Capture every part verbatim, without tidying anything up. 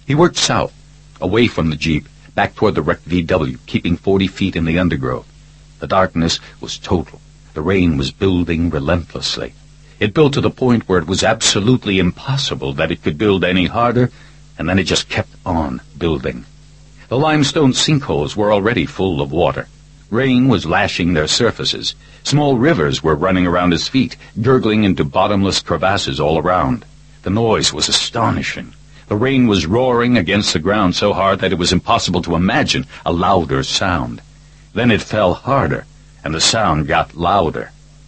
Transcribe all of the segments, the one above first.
He worked south, away from the Jeep, back toward the wrecked V W, keeping forty feet in the undergrowth. The darkness was total. The rain was building relentlessly. It built to the point where it was absolutely impossible that it could build any harder, and then it just kept on building. The limestone sinkholes were already full of water. Rain was lashing their surfaces. Small rivers were running around his feet, gurgling into bottomless crevasses all around. The noise was astonishing. The rain was roaring against the ground so hard that it was impossible to imagine a louder sound. Then it fell harder, and the sound got louder.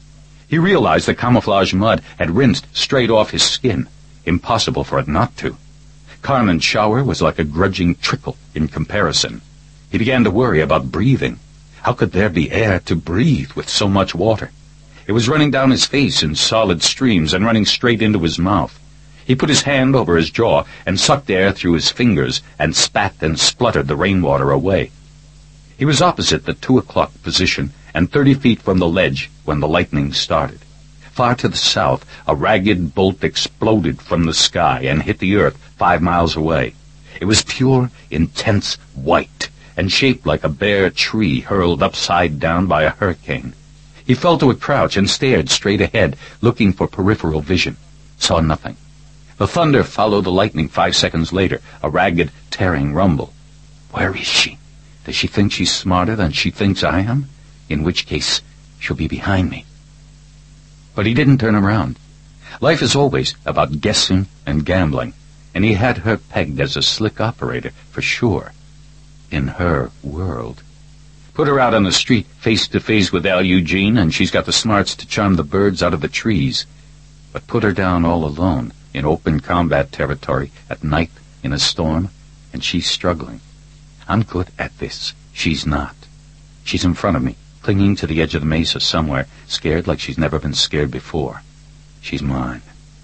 He realized the camouflage mud had rinsed straight off his skin. Impossible for it not to. Carmen's shower was like a grudging trickle in comparison. He began to worry about breathing. How could there be air to breathe with so much water? It was running down his face in solid streams and running straight into his mouth. He put his hand over his jaw and sucked air through his fingers and spat and spluttered the rainwater away. He was opposite the two o'clock position and thirty feet from the ledge when the lightning started. Far to the south, a ragged bolt exploded from the sky and hit the earth five miles away. It was pure, intense white and shaped like a bare tree hurled upside down by a hurricane. He fell to a crouch and stared straight ahead, looking for peripheral vision. Saw nothing. The thunder followed the lightning five seconds later, a ragged, tearing rumble. Where is she? Does she think she's smarter than she thinks I am? In which case, she'll be behind me. But he didn't turn around. Life is always about guessing and gambling, and he had her pegged as a slick operator, for sure. In her world. Put her out on the street, face to face with Al Eugene, and she's got the smarts to charm the birds out of the trees. But put her down all alone, in open combat territory, at night, in a storm, and she's struggling. I'm good at this. She's not. She's in front of me, clinging to the edge of the mesa somewhere, scared like she's never been scared before. She's mine.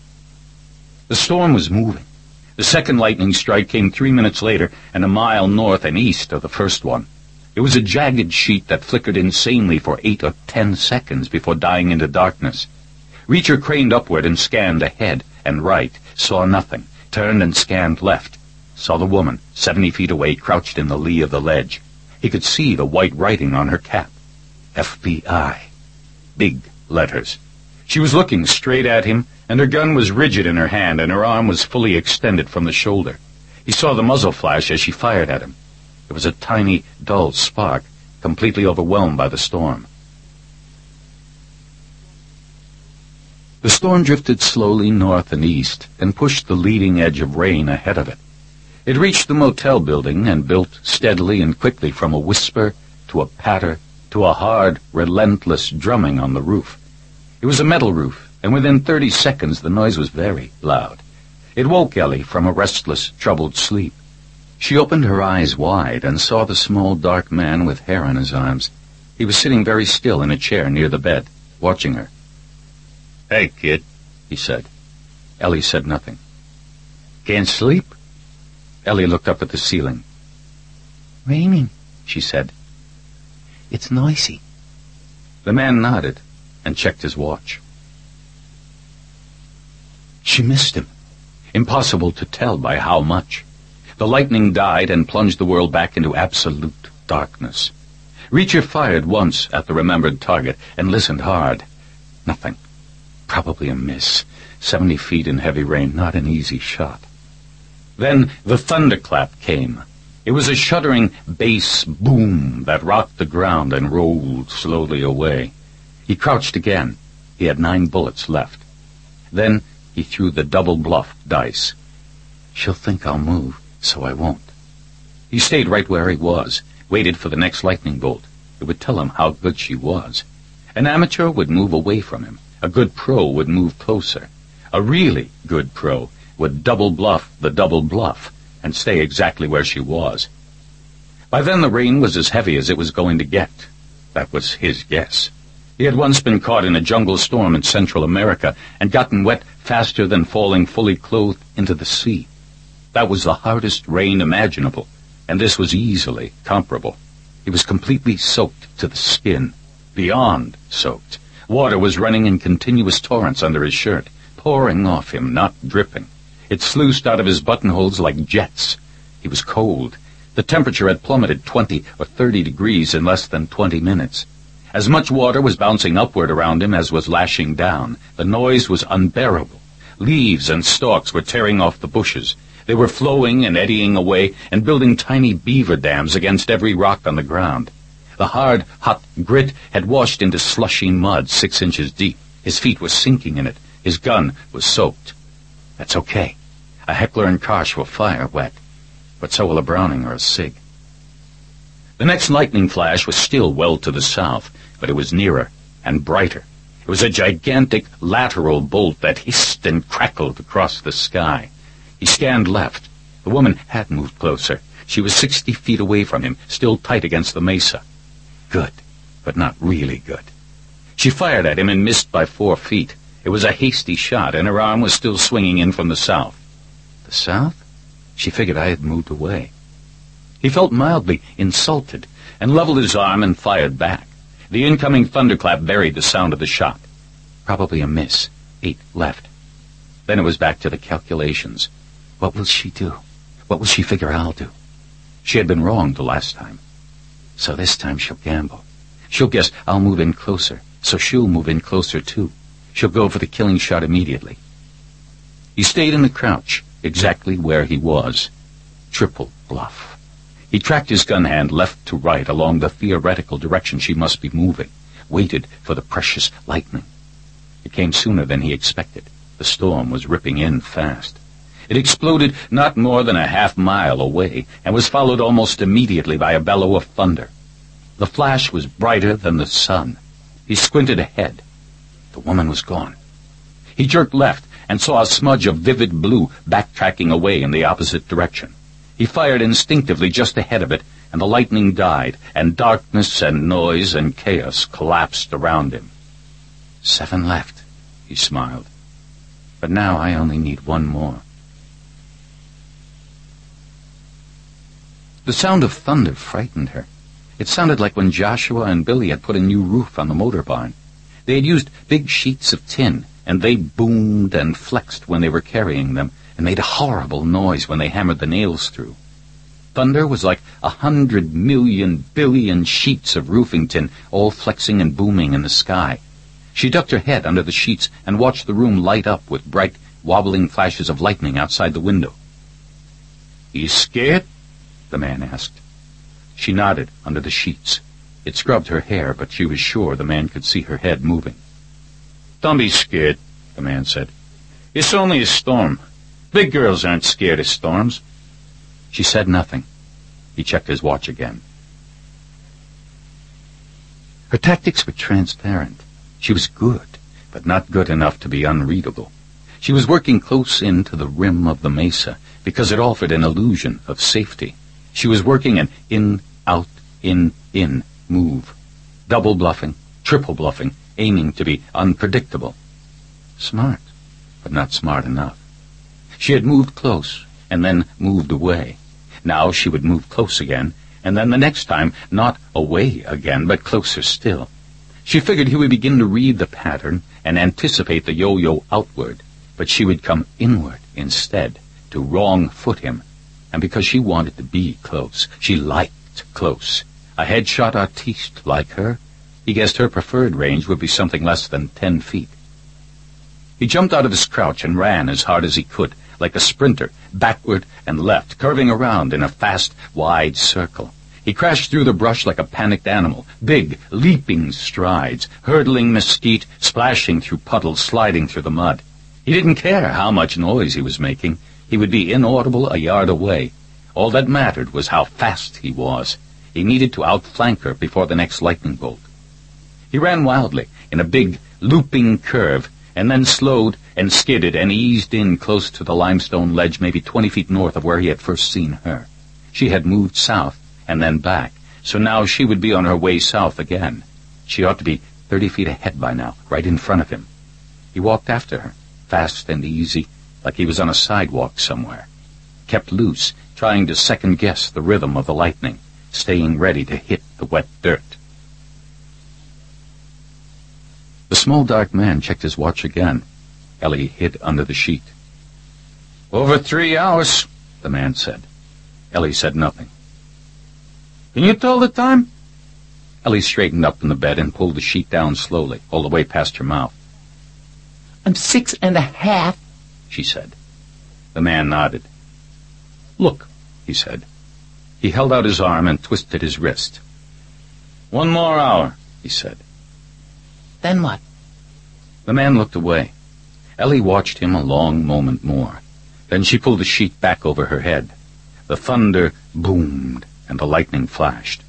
The storm was moving. The second lightning strike came three minutes later and a mile north and east of the first one. It was a jagged sheet that flickered insanely for eight or ten seconds before dying into darkness. Reacher craned upward and scanned ahead and right, saw nothing, turned and scanned left, saw the woman, seventy feet away, crouched in the lee of the ledge. He could see the white writing on her cap. F B I. Big letters. She was looking straight at him, and her gun was rigid in her hand, and her arm was fully extended from the shoulder. He saw the muzzle flash as she fired at him. It was a tiny, dull spark, completely overwhelmed by the storm. The storm drifted slowly north and east and pushed the leading edge of rain ahead of it. It reached the motel building and built steadily and quickly from a whisper to a patter to a hard, relentless drumming on the roof. It was a metal roof, and within thirty seconds the noise was very loud. It woke Ellie from a restless, troubled sleep. She opened her eyes wide and saw the small, dark man with hair on his arms. He was sitting very still in a chair near the bed, watching her. "Hey, kid," he said. Ellie said nothing. "Can't sleep?" Ellie looked up at the ceiling. "Raining," she said. "It's noisy." The man nodded and checked his watch. She missed him. Impossible to tell by how much. The lightning died and plunged the world back into absolute darkness. Reacher fired once at the remembered target and listened hard. Nothing. Probably a miss. Seventy feet in heavy rain, not an easy shot. Then the thunderclap came. It was a shuddering bass boom that rocked the ground and rolled slowly away. He crouched again. He had nine bullets left. Then he threw the double bluff dice. She'll think I'll move, so I won't. He stayed right where he was, waited for the next lightning bolt. It would tell him how good she was. An amateur would move away from him. A good pro would move closer. A really good pro would double bluff the double bluff and stay exactly where she was. By then the rain was as heavy as it was going to get. That was his guess. He had once been caught in a jungle storm in Central America and gotten wet faster than falling fully clothed into the sea. That was the hardest rain imaginable, and this was easily comparable. He was completely soaked to the skin, beyond soaked. Water was running in continuous torrents under his shirt, pouring off him, not dripping. It sluiced out of his buttonholes like jets. He was cold. The temperature had plummeted twenty or thirty degrees in less than twenty minutes. As much water was bouncing upward around him as was lashing down. The noise was unbearable. Leaves and stalks were tearing off the bushes. They were flowing and eddying away and building tiny beaver dams against every rock on the ground. The hard, hot grit had washed into slushy mud six inches deep. His feet were sinking in it. His gun was soaked. That's okay. A Heckler and Koch will fire wet, but so will a Browning or a Sig. The next lightning flash was still well to the south, but it was nearer and brighter. It was a gigantic lateral bolt that hissed and crackled across the sky. He scanned left. The woman had moved closer. She was sixty feet away from him, still tight against the mesa. Good, but not really good. She fired at him and missed by four feet. It was a hasty shot, and her arm was still swinging in from the south. The south? She figured I had moved away. He felt mildly insulted and leveled his arm and fired back. The incoming thunderclap buried the sound of the shot. Probably a miss. Eight left. Then it was back to the calculations. What will she do? What will she figure I'll do? She had been wrong the last time. So this time she'll gamble. She'll guess I'll move in closer, so she'll move in closer too. She'll go for the killing shot immediately. He stayed in the crouch, exactly where he was. Triple bluff. He tracked his gun hand left to right along the theoretical direction she must be moving, waited for the precious lightning. It came sooner than he expected. The storm was ripping in fast. It exploded not more than a half mile away and was followed almost immediately by a bellow of thunder. The flash was brighter than the sun. He squinted ahead. The woman was gone. He jerked left and saw a smudge of vivid blue backtracking away in the opposite direction. He fired instinctively just ahead of it, and the lightning died, and darkness and noise and chaos collapsed around him. Seven left, he smiled. But now I only need one more. The sound of thunder frightened her. It sounded like when Joshua and Billy had put a new roof on the motor barn. They had used big sheets of tin, and they boomed and flexed when they were carrying them, and made a horrible noise when they hammered the nails through. Thunder was like a hundred million billion sheets of roofing tin, all flexing and booming in the sky. She ducked her head under the sheets and watched the room light up with bright, wobbling flashes of lightning outside the window. "You scared?" the man asked. She nodded under the sheets. It scrubbed her hair, but she was sure the man could see her head moving. "Don't be scared," the man said. "It's only a storm. Big girls aren't scared of storms." She said nothing. He checked his watch again. Her tactics were transparent. She was good, but not good enough to be unreadable. She was working close in to the rim of the mesa because it offered an illusion of safety. She was working an in, out, in, in move. Double bluffing, triple bluffing, aiming to be unpredictable. Smart, but not smart enough. She had moved close, and then moved away. Now she would move close again, and then the next time, not away again, but closer still. She figured he would begin to read the pattern and anticipate the yo-yo outward, but she would come inward instead, to wrong-foot him. And because she wanted to be close, she liked close. A headshot artiste like her, he guessed her preferred range would be something less than ten feet. He jumped out of his crouch and ran as hard as he could, like a sprinter, backward and left, curving around in a fast, wide circle. He crashed through the brush like a panicked animal, big, leaping strides, hurdling mesquite, splashing through puddles, sliding through the mud. He didn't care how much noise he was making. He would be inaudible a yard away. All that mattered was how fast he was. He needed to outflank her before the next lightning bolt. He ran wildly, in a big, looping curve, and then slowed and skidded and eased in close to the limestone ledge maybe twenty feet north of where he had first seen her. She had moved south and then back, so now she would be on her way south again. She ought to be thirty feet ahead by now, right in front of him. He walked after her, fast and easy, like he was on a sidewalk somewhere. Kept loose, trying to second-guess the rhythm of the lightning, staying ready to hit the wet dirt. The small dark man checked his watch again. Ellie hid under the sheet. "Over three hours," the man said. Ellie said nothing. "Can you tell the time?" Ellie straightened up in the bed and pulled the sheet down slowly, all the way past her mouth. "I'm six and a half," she said. The man nodded. "Look," he said. He held out his arm and twisted his wrist. "One more hour," he said. "Then what?" The man looked away. Ellie watched him a long moment more. Then she pulled the sheet back over her head. The thunder boomed and the lightning flashed.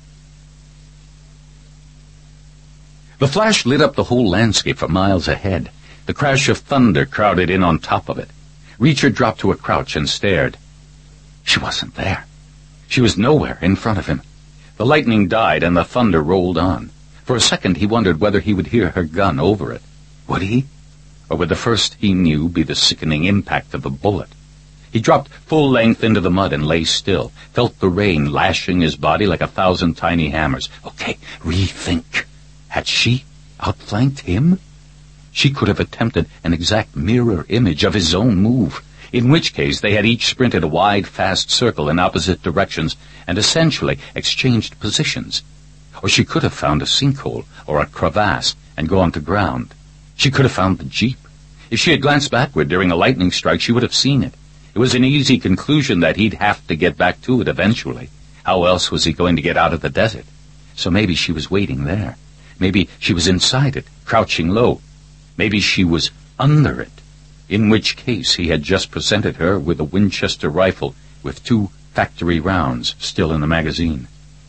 The flash lit up the whole landscape for miles ahead. The crash of thunder crowded in on top of it. Reacher dropped to a crouch and stared. She wasn't there. She was nowhere in front of him. The lightning died and the thunder rolled on. For a second he wondered whether he would hear her gun over it. Would he? Or would the first he knew be the sickening impact of a bullet? He dropped full length into the mud and lay still, felt the rain lashing his body like a thousand tiny hammers. Okay, rethink. Had she outflanked him? She could have attempted an exact mirror image of his own move, in which case they had each sprinted a wide, fast circle in opposite directions and essentially exchanged positions. Or she could have found a sinkhole or a crevasse and gone to ground. She could have found the jeep. If she had glanced backward during a lightning strike, she would have seen it. It was an easy conclusion that he'd have to get back to it eventually. How else was he going to get out of the desert? So maybe she was waiting there. Maybe she was inside it, crouching low. Maybe she was under it, in which case he had just presented her with a Winchester rifle with two factory rounds still in the magazine.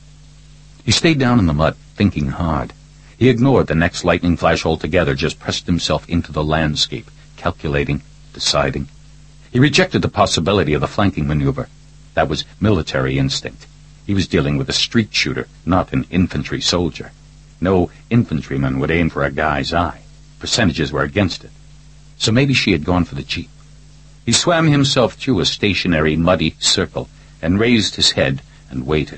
He stayed down in the mud, thinking hard. He ignored the next lightning flash altogether, just pressed himself into the landscape, calculating, deciding. He rejected the possibility of the flanking maneuver. That was military instinct. He was dealing with a street shooter, not an infantry soldier. No infantryman would aim for a guy's eye. Percentages were against it. So maybe she had gone for the jeep. He swam himself through a stationary, muddy circle and raised his head and waited.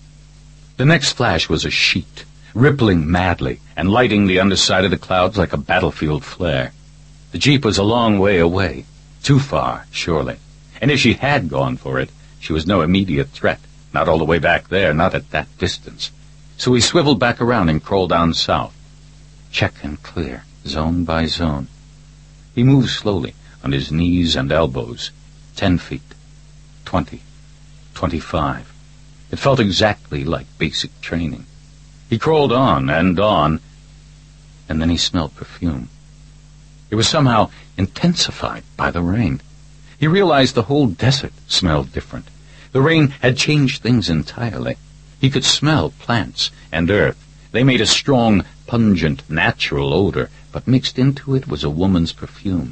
The next flash was a sheet, rippling madly and lighting the underside of the clouds like a battlefield flare. The jeep was a long way away. Too far, surely. And if she had gone for it, she was no immediate threat. Not all the way back there, not at that distance. So he swiveled back around and crawled down south. Check and clear, zone by zone. He moved slowly on his knees and elbows. Ten feet. Twenty. Twenty-five. It felt exactly like basic training. He crawled on and on, and then he smelled perfume. It was somehow intensified by the rain. He realized the whole desert smelled different. The rain had changed things entirely. He could smell plants and earth. They made a strong, pungent, natural odor, but mixed into it was a woman's perfume.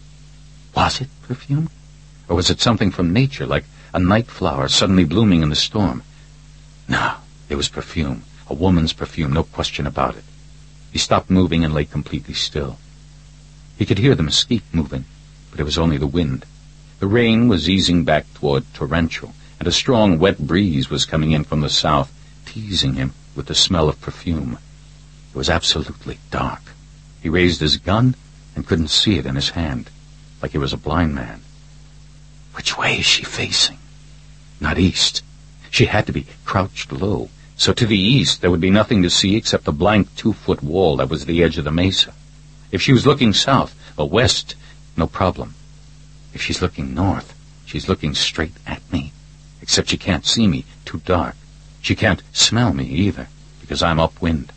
Was it perfume? Or was it something from nature, like a night flower suddenly blooming in the storm? No, it was perfume, a woman's perfume, no question about it. He stopped moving and lay completely still. He could hear the mesquite moving, but it was only the wind. The rain was easing back toward torrential, and a strong, wet breeze was coming in from the south, teasing him with the smell of perfume. It was absolutely dark. He raised his gun and couldn't see it in his hand, like he was a blind man. Which way is she facing? Not east. She had to be crouched low, so to the east there would be nothing to see except the blank two-foot wall that was the edge of the mesa. If she was looking south or west, no problem. If she's looking north, she's looking straight at me. Except she can't see me, too dark. She can't smell me either, because I'm upwind.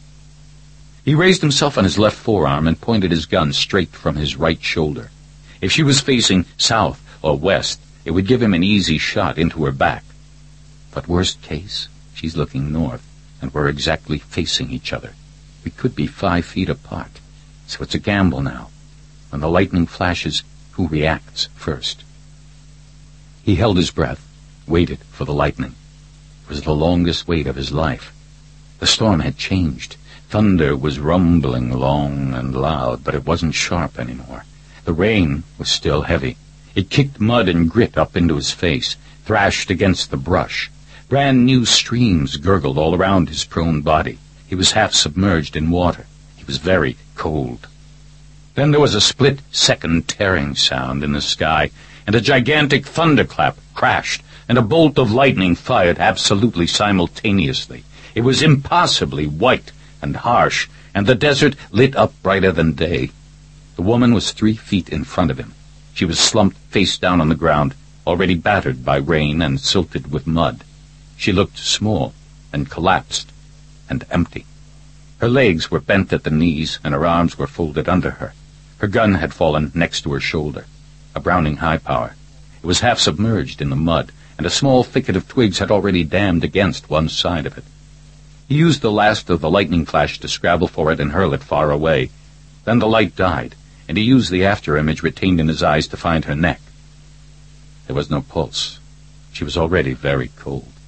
He raised himself on his left forearm and pointed his gun straight from his right shoulder. If she was facing south or west, it would give him an easy shot into her back. But worst case, she's looking north, and we're exactly facing each other. We could be five feet apart. So it's a gamble now. When the lightning flashes, who reacts first? He held his breath, waited for the lightning. It was the longest wait of his life. The storm had changed. Thunder was rumbling long and loud, but it wasn't sharp anymore. The rain was still heavy. It kicked mud and grit up into his face, thrashed against the brush. Brand new streams gurgled all around his prone body. He was half submerged in water. He was very cold. Then there was a split-second tearing sound in the sky, and a gigantic thunderclap crashed and a bolt of lightning fired absolutely simultaneously. It was impossibly white and harsh, and the desert lit up brighter than day. The woman was three feet in front of him. She was slumped face down on the ground, already battered by rain and silted with mud. She looked small and collapsed and empty. Her legs were bent at the knees, and her arms were folded under her. Her gun had fallen next to her shoulder, a Browning high-power. It was half submerged in the mud, and a small thicket of twigs had already dammed against one side of it. He used the last of the lightning flash to scrabble for it and hurl it far away. Then the light died, and he used the after-image retained in his eyes to find her neck. There was no pulse. She was already very cold.